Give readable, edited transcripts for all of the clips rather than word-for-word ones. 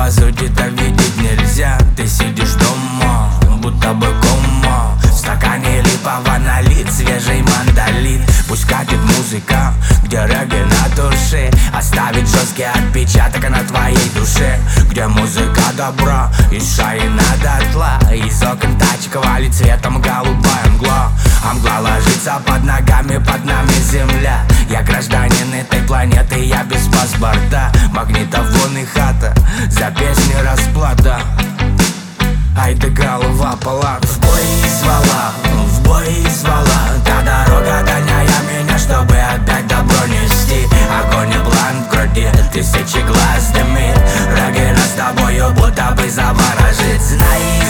по сути-то видеть нельзя. Ты сидишь дома, будто бы кома. В стакане липово налит свежий мандолин. Пусть катит музыка, где регги на душе, оставит жесткий отпечаток на твоей душе. Где музыка добра, из шаина дотла, из окон тачек валит цветом голубая мгла. А мгла ложится под ногами, под нами земля. Я гражданин этой планеты, я без паспорта. Магнитофон и хата, за песни расплата. Ай да голова палат. В бой звала, в бой звала. Та дорога гоняя меня, чтобы опять добро нести. Огонь и план в груди, тысячи глаз дымит. Регги нас с тобою будто бы заворожит. Знай,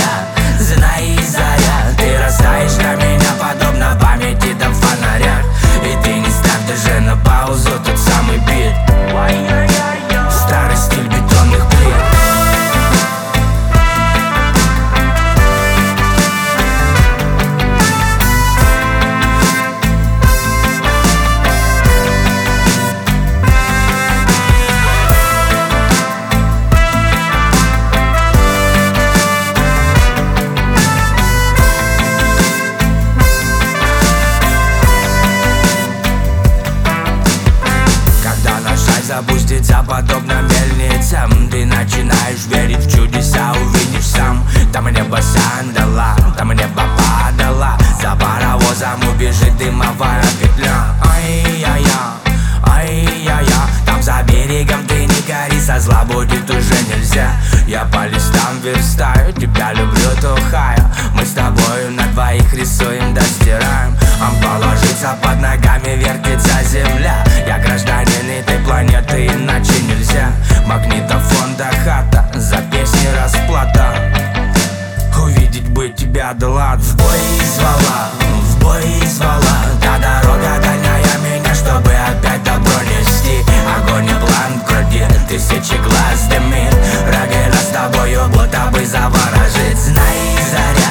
заря, ты растаешь на меня, подобно памяти до фонаря. И ты не ставь даже на паузу тот самый бит. Старый стиль бетонных плит. Запуститься подобно мельницам. Ты начинаешь верить в чудеса, увидишь сам. Там небо сандала, там небо падала. За паровозом убежит дымовая петля. Ай-я-я, ай-я-я. Там за берегом ты не гори, со зла будет уже нельзя. Я по листам верстаю, тебя люблю, тухаю. Мы с тобою на двоих рисуем, достираем. Амба ложится под ногами, вертится земля. Я гражданин этой планеты, иначе нельзя. Магнитофон да хата, за песни расплата. Увидеть бы тебя, да ладно. В бой звала, та дорога гоняя меня, чтобы опять добро нести. Огонь и план в груди, тысячи глаз дымит. Регги нас с тобою будто бы заворожит. Знай, заря,